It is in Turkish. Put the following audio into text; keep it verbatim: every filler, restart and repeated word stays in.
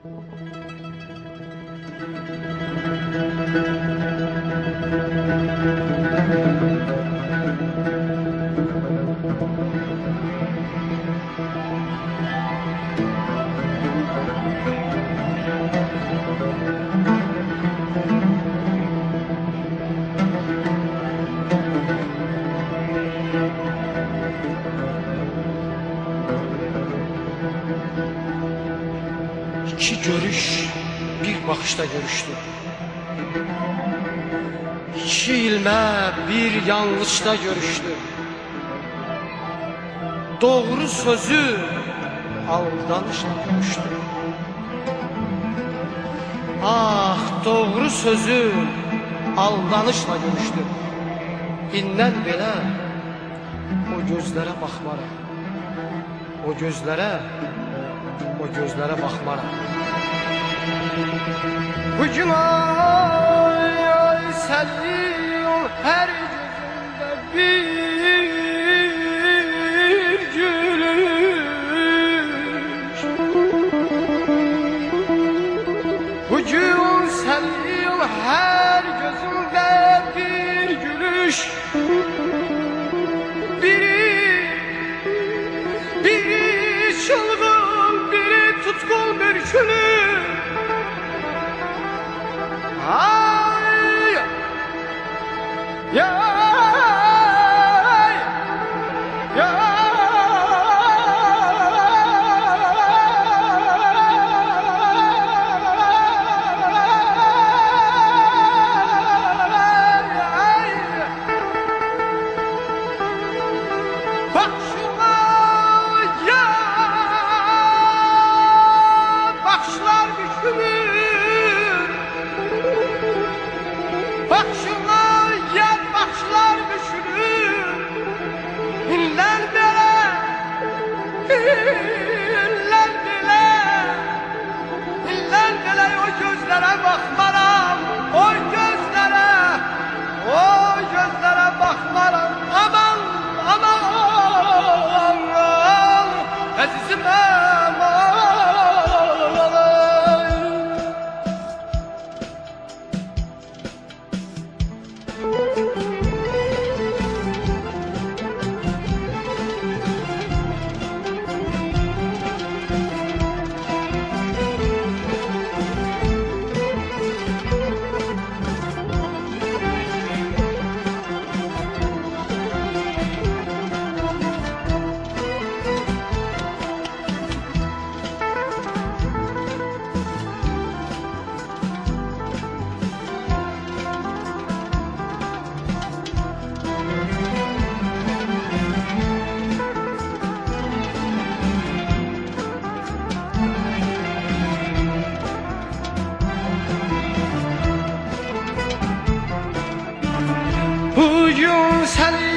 İki görüş bir bakışta görüştü. İki ilme bir yanlışta görüştü. Doğru sözü aldanışla görüştü. Ah, doğru sözü aldanışla görüştü. İndən belə o gözlərə baxmaram. O gözlərə, o gözlərə baxmaram. Bugün ay ay səliyor hər gözümdə bir gülüş. Bugün səliyor hər gözümdə bir gülüş. Biri, biri çılgın, biri tutkun bir gülüş. Ay, ya, ya, bak şuna ya, bakışlar bükülür. Bak şuna yer bakışlar bükülür. İnler bile, inler bile, inler bile o gözlere bakmaram. O gözlere, o gözlere bakmaram. Aman, aman, aman, azizim aman. Bugün seni